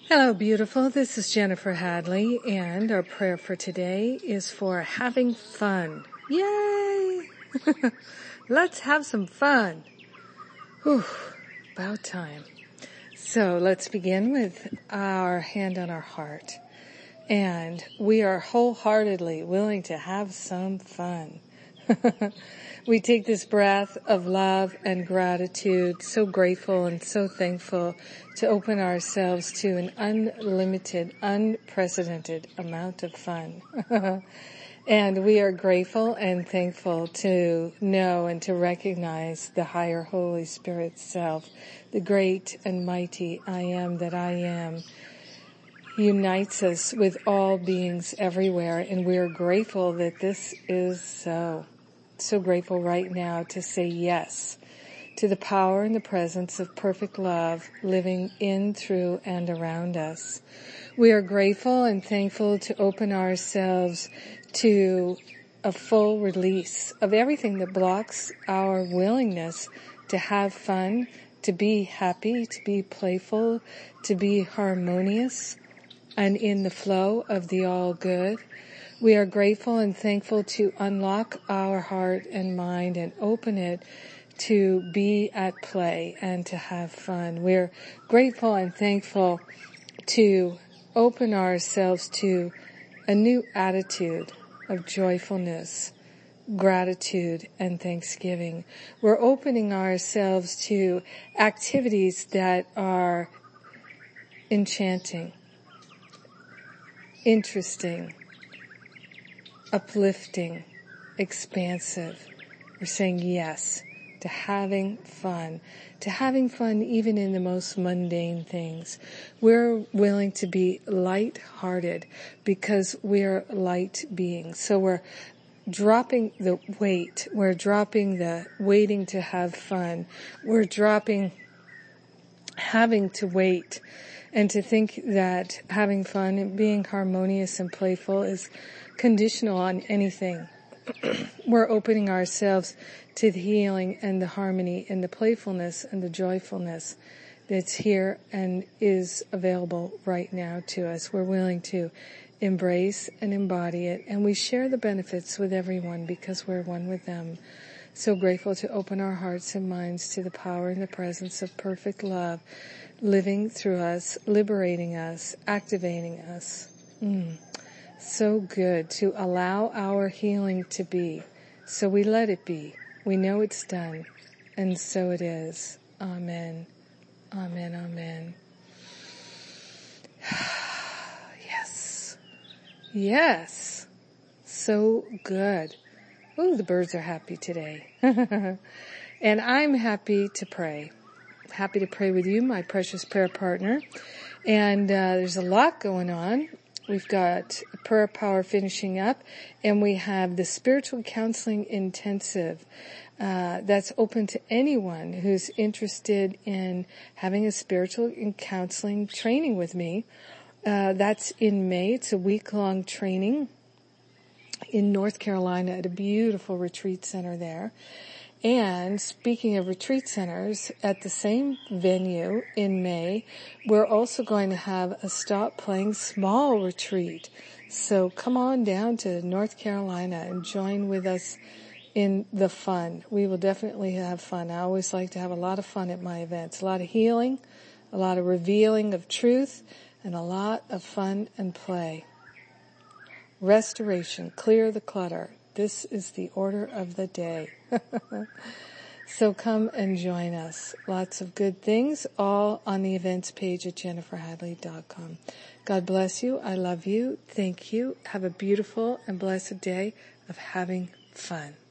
Hello, beautiful. This is Jennifer Hadley, and our prayer for today is for having fun. Yay! Let's have some fun. Whew, about time. So let's begin with our hand on our heart. And we are wholeheartedly willing to have some fun. We take this breath of love and gratitude, so grateful and so thankful to open ourselves to an unlimited, unprecedented amount of fun. And we are grateful and thankful to know and to recognize the higher Holy Spirit self, the great and mighty I am that I am, unites us with all beings everywhere, and we are grateful that this is so. So grateful right now to say yes to the power and the presence of perfect love living in, through, and around us. We are grateful and thankful to open ourselves to a full release of everything that blocks our willingness to have fun, to be happy, to be playful, to be harmonious, and in the flow of the all good. We are grateful and thankful to unlock our heart and mind and open it to be at play and to have fun. We're grateful and thankful to open ourselves to a new attitude of joyfulness, gratitude, and thanksgiving. We're opening ourselves to activities that are enchanting, interesting, uplifting, expansive. We're saying yes to having fun even in the most mundane things. We're willing to be light-hearted because we're light beings. So we're dropping the weight. We're dropping the waiting to have fun. We're dropping having to wait and to think that having fun and being harmonious and playful is conditional on anything. We're opening ourselves to the healing and the harmony and the playfulness and the joyfulness that's here and is available right now to us. We're willing to embrace and embody it, and we share the benefits with everyone because we're one with them. So grateful to open our hearts and minds to the power and the presence of perfect love living through us, liberating us, activating us. So good to allow our healing to be. So we let it be. We know it's done. And so it is. Amen. Amen. Amen. Yes. Yes. So good. Ooh, the birds are happy today. And I'm happy to pray. Happy to pray with you, my precious prayer partner. And there's a lot going on. We've got Prayer Power finishing up, and we have the Spiritual Counseling Intensive. That's open to anyone who's interested in having a spiritual counseling training with me. That's in May. It's a week-long training in North Carolina at a beautiful retreat center there. And speaking of retreat centers, at the same venue in May, we're also going to have a Stop Playing Small retreat. So come on down to North Carolina and join with us in the fun. We will definitely have fun. I always like to have a lot of fun at my events. A lot of healing, a lot of revealing of truth, and a lot of fun and play. Restoration, clear the clutter. This is the order of the day. So come and join us. Lots of good things, all on the events page at jenniferhadley.com. God bless you. I love you. Thank you. Have a beautiful and blessed day of having fun.